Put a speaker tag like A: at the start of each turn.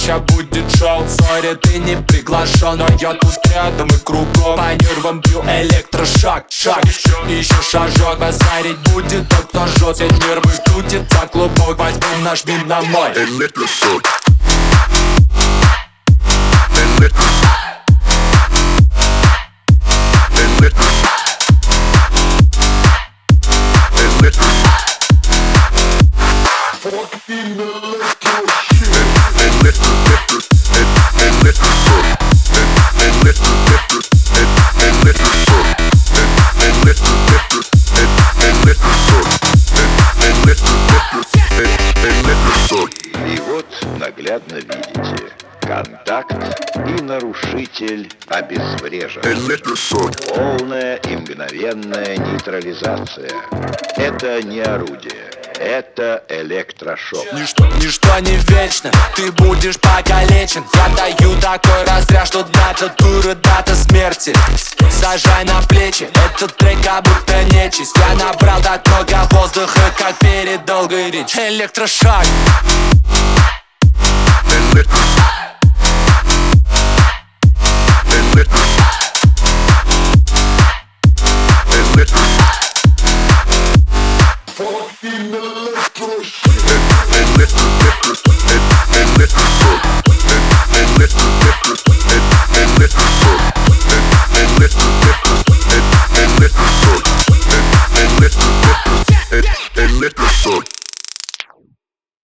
A: ща будет шоу. Сори, ты не приглашен, но я тут рядом и кругом. По нервам бью электрошаг, шаг, еще шажок. Базарить будет тот, кто жжет. Все нервы крутит за клубок. Возьмем наш бит на мой
B: электрошок.
C: И вот наглядно видите: контакт и нарушитель обезврежен. Полная и мгновенная нейтрализация. Это не орудие, это электрошок.
A: Ничто не вечно, ты будешь покалечен. Я даю такой разряд, что дата дура, дата смерти. Сажай на плечи, этот трек как будто нечисть. Я набрал так много воздуха, как перед долгой речью. Электрошаг.
B: Electric